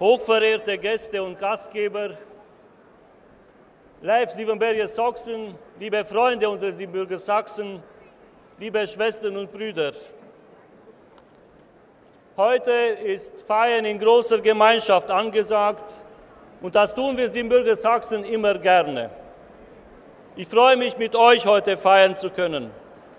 hochverehrte Gäste und Gastgeber, live Siebenbürger Sachsen, liebe Freunde unserer Siebenbürger Sachsen, liebe Schwestern und Brüder. Heute ist Feiern in großer Gemeinschaft angesagt und das tun wir Siebenbürger Sachsen immer gerne. Ich freue mich, mit euch heute feiern zu können.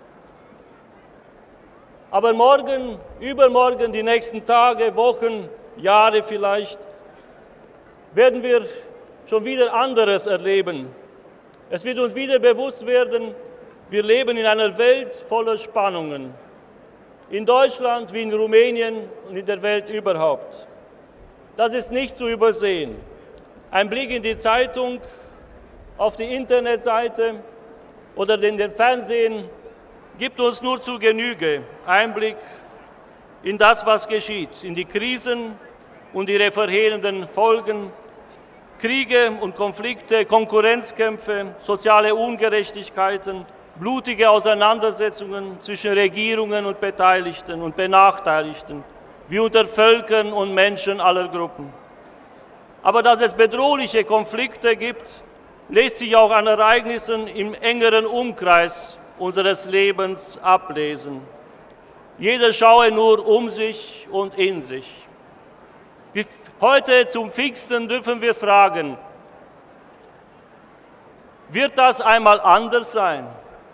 Aber morgen, übermorgen, die nächsten Tage, Wochen, Jahre vielleicht, werden wir schon wieder anderes erleben. Es wird uns wieder bewusst werden, wir leben in einer Welt voller Spannungen. In Deutschland wie in Rumänien und in der Welt überhaupt. Das ist nicht zu übersehen. Ein Blick in die Zeitung, auf die Internetseite oder in den Fernsehen gibt uns nur zu Genüge Einblick in das, was geschieht, in die Krisen und ihre verheerenden Folgen, Kriege und Konflikte, Konkurrenzkämpfe, soziale Ungerechtigkeiten, blutige Auseinandersetzungen zwischen Regierungen und Beteiligten und Benachteiligten, wie unter Völkern und Menschen aller Gruppen. Aber dass es bedrohliche Konflikte gibt, lässt sich auch an Ereignissen im engeren Umkreis unseres Lebens ablesen. Jeder schaue nur um sich und in sich. Heute zum Pfingsten dürfen wir fragen, wird das einmal anders sein?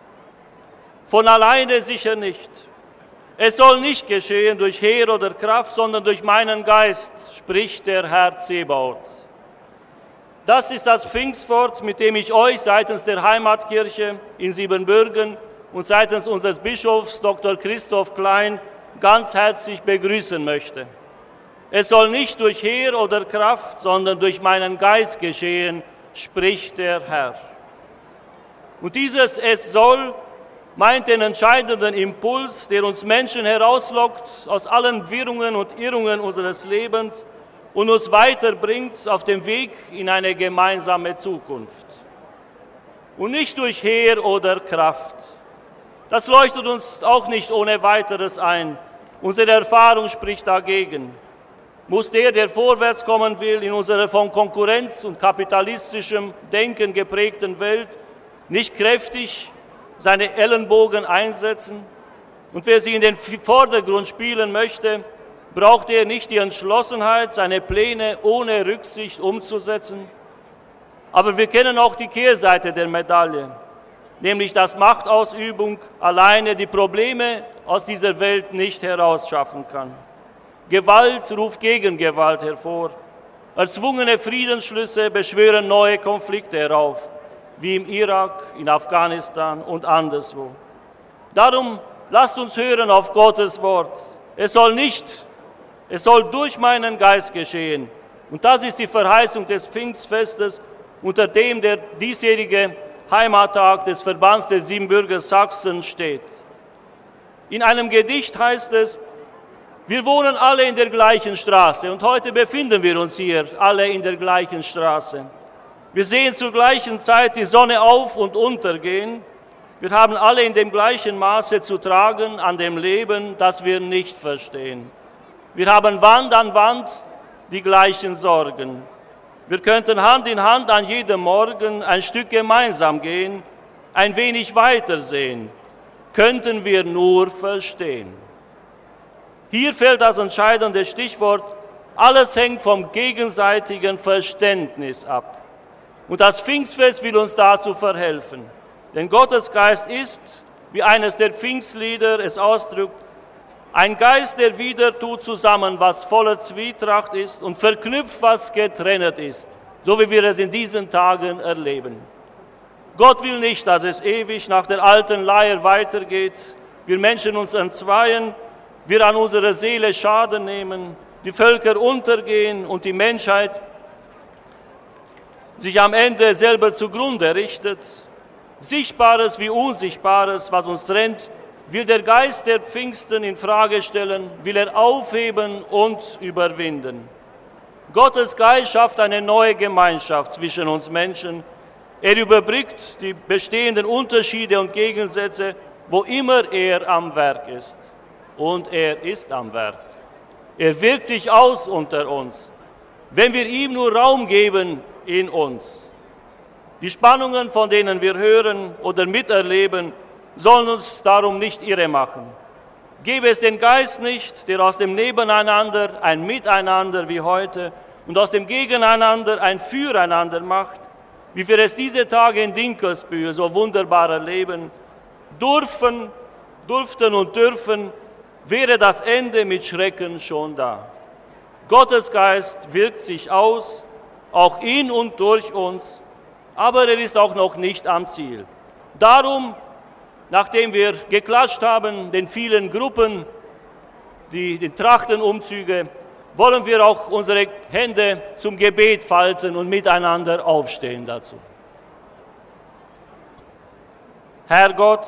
Von alleine sicher nicht. Es soll nicht geschehen durch Heer oder Kraft, sondern durch meinen Geist, spricht der Herr Zebaoth. Das ist das Pfingstwort, mit dem ich euch seitens der Heimatkirche in Siebenbürgen und seitens unseres Bischofs Dr. Christoph Klein ganz herzlich begrüßen möchte. Es soll nicht durch Heer oder Kraft, sondern durch meinen Geist geschehen, spricht der Herr. Und dieses Es soll meint den entscheidenden Impuls, der uns Menschen herauslockt aus allen Wirrungen und Irrungen unseres Lebens und uns weiterbringt auf dem Weg in eine gemeinsame Zukunft. Und nicht durch Heer oder Kraft. Das leuchtet uns auch nicht ohne weiteres ein. Unsere Erfahrung spricht dagegen. Muss der vorwärts kommen will, in unserer von Konkurrenz und kapitalistischem Denken geprägten Welt, nicht kräftig seine Ellenbogen einsetzen? Und wer sie in den Vordergrund spielen möchte, braucht er nicht die Entschlossenheit, seine Pläne ohne Rücksicht umzusetzen? Aber wir kennen auch die Kehrseite der Medaille, nämlich dass Machtausübung alleine die Probleme aus dieser Welt nicht herausschaffen kann. Gewalt ruft Gegengewalt hervor. Erzwungene Friedensschlüsse beschwören neue Konflikte herauf, wie im Irak, in Afghanistan und anderswo. Darum lasst uns hören auf Gottes Wort. Es soll durch meinen Geist geschehen. Und das ist die Verheißung des Pfingstfestes, unter dem der diesjährige Heimattag des Verbands der Siebenbürger Sachsen steht. In einem Gedicht heißt es, wir wohnen alle in der gleichen Straße und heute befinden wir uns hier alle in der gleichen Straße. Wir sehen zur gleichen Zeit die Sonne auf- und untergehen. Wir haben alle in dem gleichen Maße zu tragen an dem Leben, das wir nicht verstehen. Wir haben Wand an Wand die gleichen Sorgen. Wir könnten Hand in Hand an jedem Morgen ein Stück gemeinsam gehen, ein wenig weitersehen. Könnten wir nur verstehen. Hier fällt das entscheidende Stichwort, alles hängt vom gegenseitigen Verständnis ab. Und das Pfingstfest will uns dazu verhelfen. Denn Gottes Geist ist, wie eines der Pfingstlieder es ausdrückt, ein Geist, der wieder tut zusammen, was voller Zwietracht ist und verknüpft, was getrennt ist, so wie wir es in diesen Tagen erleben. Gott will nicht, dass es ewig nach der alten Leier weitergeht, wir Menschen uns entzweien, wir an unserer Seele Schaden nehmen, die Völker untergehen und die Menschheit sich am Ende selber zugrunde richtet. Sichtbares wie Unsichtbares, was uns trennt, will der Geist der Pfingsten in Frage stellen, will er aufheben und überwinden. Gottes Geist schafft eine neue Gemeinschaft zwischen uns Menschen. Er überbrückt die bestehenden Unterschiede und Gegensätze, wo immer er am Werk ist. Und er ist am Werk. Er wirkt sich aus unter uns. wenn wir ihm nur Raum geben in uns. Die Spannungen, von denen wir hören oder miterleben, sollen uns darum nicht irre machen. Gebe es den Geist nicht, der aus dem Nebeneinander ein Miteinander wie heute und aus dem Gegeneinander ein Füreinander macht, wie wir es diese Tage in Dinkelsbühl so wunderbar erleben, durften und dürfen, wäre das Ende mit Schrecken schon da. Gottes Geist wirkt sich aus, auch in und durch uns, aber er ist auch noch nicht am Ziel. Darum, nachdem wir geklatscht haben, den vielen Gruppen, die Trachtenumzüge, wollen wir auch unsere Hände zum Gebet falten und miteinander aufstehen dazu. Herr Gott,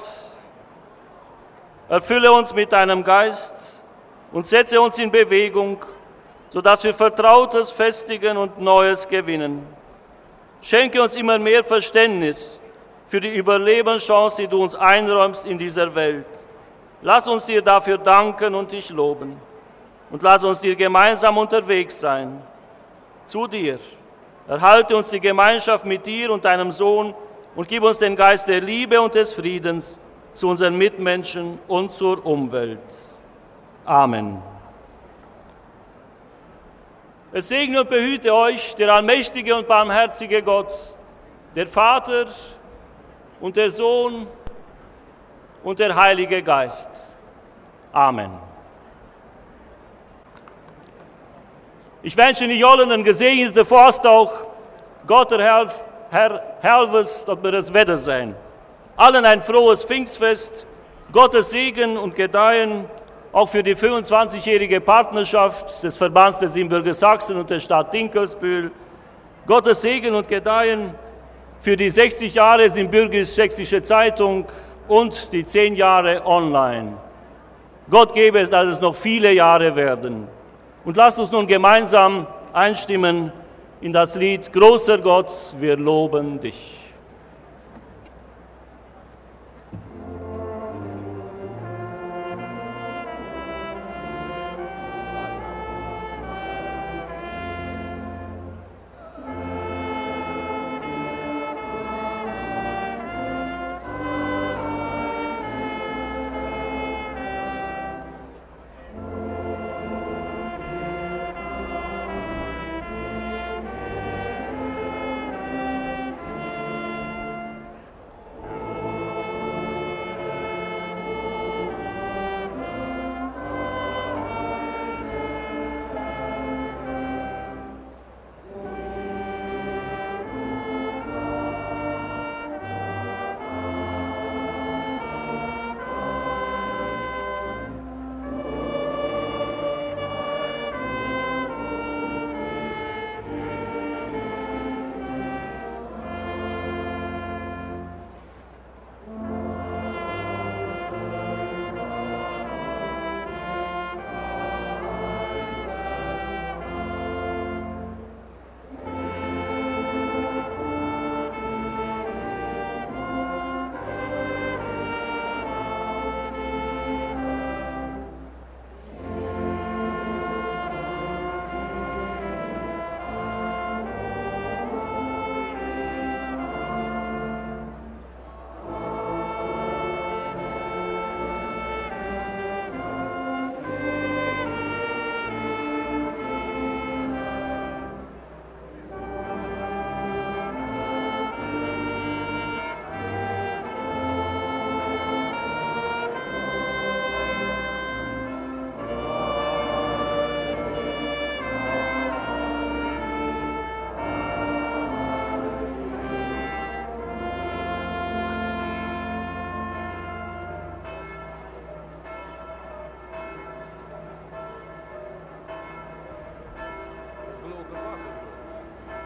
erfülle uns mit deinem Geist und setze uns in Bewegung, sodass wir Vertrautes festigen und Neues gewinnen. Schenke uns immer mehr Verständnis für die Überlebenschance, die du uns einräumst in dieser Welt. Lass uns dir dafür danken und dich loben. Und lass uns dir gemeinsam unterwegs sein. Zu dir. Erhalte uns die Gemeinschaft mit dir und deinem Sohn und gib uns den Geist der Liebe und des Friedens zu unseren Mitmenschen und zur Umwelt. Amen. Es segne und behüte euch der allmächtige und barmherzige Gott, der Vater und der Sohn und der Heilige Geist. Amen. Ich wünsche Ihnen allen einen gesegneten Fasttag. Gott helfe uns, dass wir das Wetter sehen. Allen ein frohes Pfingstfest. Gottes Segen und Gedeihen, auch für die 25-jährige Partnerschaft des Verbands der Siebenbürger Sachsen und der Stadt Dinkelsbühl. Gottes Segen und Gedeihen für die 60 Jahre Siebenbürgisch-Sächsische Zeitung und die 10 Jahre online. Gott gebe es, dass es noch viele Jahre werden. Und lasst uns nun gemeinsam einstimmen in das Lied Großer Gott, wir loben dich.